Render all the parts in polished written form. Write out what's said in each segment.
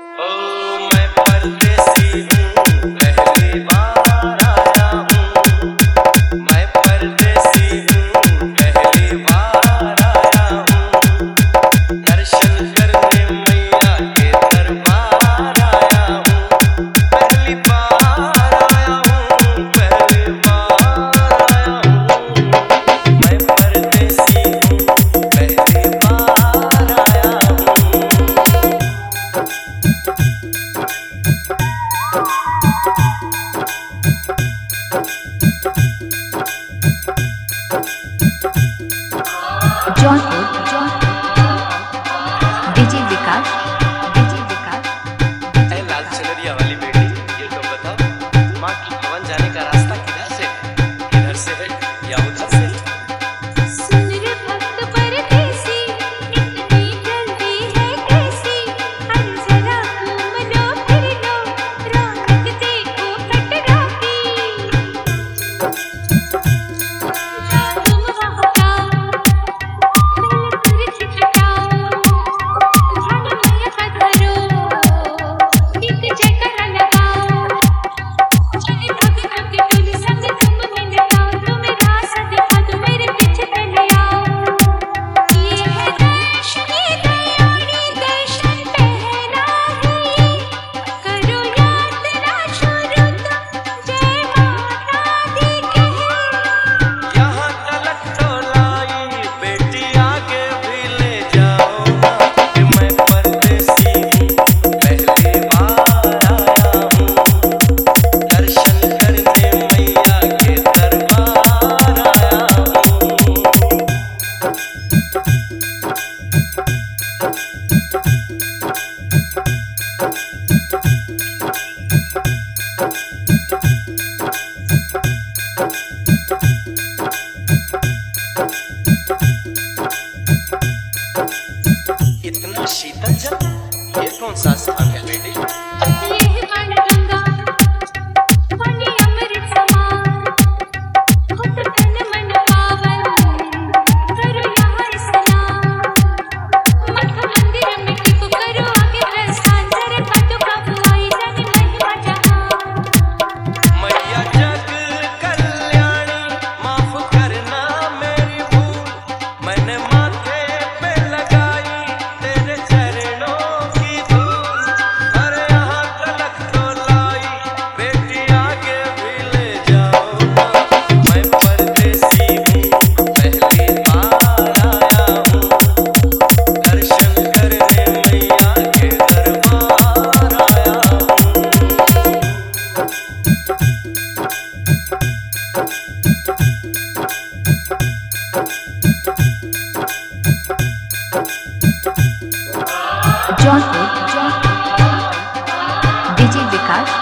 मैं परदेसी हूँ, पहली बार आया हूँ। मैं परदेसी हूँ, पहली बार आया हूँ। दर्शन करने मैया के दरबार आया हूँ। पहली बार आया हूँ, पहली बार आया हूँ। मैं परदेसी हूँ, पहली बार आया हूँ। जौनपुर डीजे विकास ऐ लाल चुनरिया वाली बेटी, ये तो बताओ, माँ की भवन जाने का रास्ता किधर से है? इधर से है या उधर से? सुन रे भक्त परदेसी, इतनी जल्दी है कैसी? अरे जरा घूम लो फिर लो, रौनक देखो कटरा की। तुम वहाँ जाओ, पहले तुझे छिटकाओ, ध्यान मैया का धरो, एक जयकारा लगाओ। चले भग भग डोली संग तुम में लगाओ, तुम्हें रास्ता दिखा दो, मेरे पीछे चले आओ। ये है देश की दयानी, दर्शन पहला है ये। करो यात्रा शुरू तुम, जय माता दी कहे। यहाँ तलक तो लाई बेटी, आगे भी ले जाओ ना। कि मैं परदेसी हूँ, पहली बार आया हूँ। दर्शन करने मैया के दरबार आया हूँ। इतना शीतल जल, ये कौन सा स्थान है बेटी? ये है गंगा, पानी अमृत समान, हो तो तन मन पावन, करो यहाँ स्नान। मठ मंदिर में टिको, करो आगे प्रस्थान, जरा पादुका बुआई, जाने महिमा जहान। मैया जग कल्याणी, माफ करना मेरी भूल। मैंने माथे पे लगाई तेरे चरणों की धूल। अरे यहाँ तलक तो लाई बेटी, आगे भी ले जाओ ना। मैं परदेसी हूँ, पहली बार आया हूँ। दर्शन करने मैया के दरबार आया हूँ। जौनपुर डीजे विकास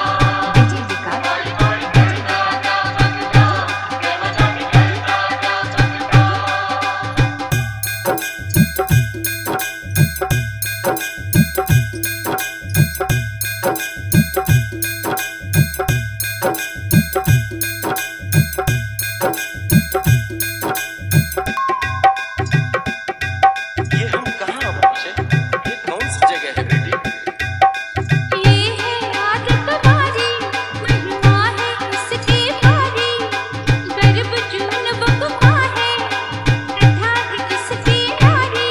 ये हम कहाँ पहुँचे? ये कौन सी जगह है बेटी? ये है आदत हमारी, महिमा है इसकी भारी। गर्भ जून बपा है, प्रथा है इसकी नारी।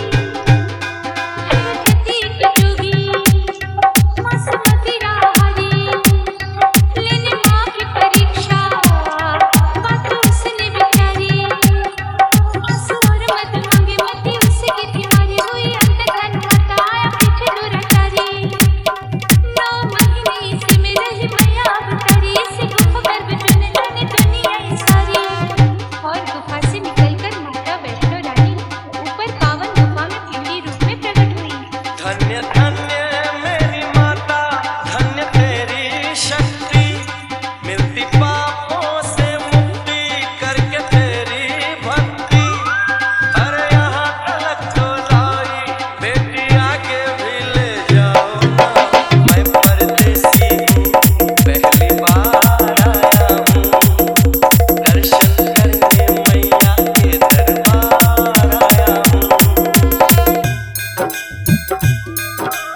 धरती की जोगी, माँ सुमति राहरी, लेने माँ की परीक्षा, बात उसने बिचारी। आंसू और मत मांगे, मति उसकी तिहारी, हुई अंतधन माता, आया पीछे दुराचारी। 9 महीने इसी में रही मैया अवतारी, इसी गुफा गर्भ चुन जाने दुनिया ये सारी। और गुफा से निकलकर माता वैष्णो रानी ऊपर पावन गुफा में पिंडी रूप में प्रकट हुई। धन्य धन्य मेरी माता, धन्य तेरी शक्ति। मिलती पापों से मुक्ति, करके तेरी भक्ति। अरे यहाँ तलक तो लाई बेटी, आगे भी ले जाओ ना। मैं परदेसी हूँ, पहली बार आया हूँ। दर्शन करने मैया के दरबार आया हूँ।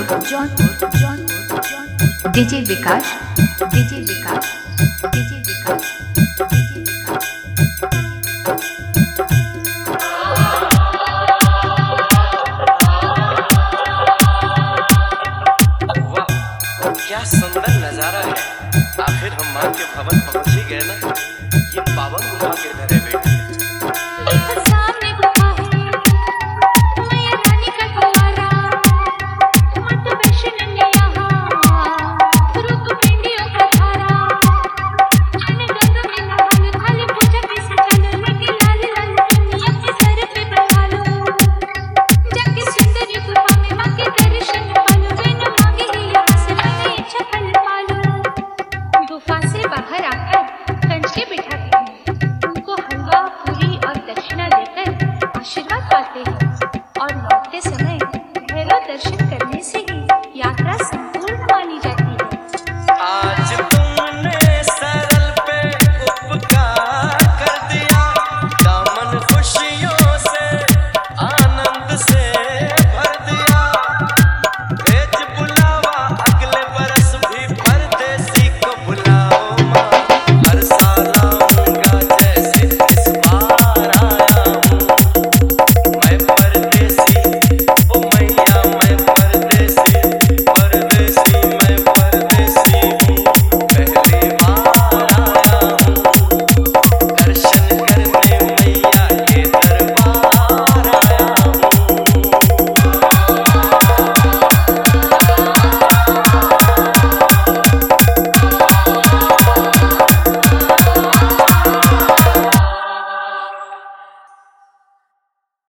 Jaunpur Jaunpur Jaunpur DJ Vikas DJ Vikas DJ Vikas DJ Vikas वाह, क्या सुंदर नजारा है। आखिर हम माँ के भवन पहुंच ही गए ना। ये पावन गुफा किधर है बेटी?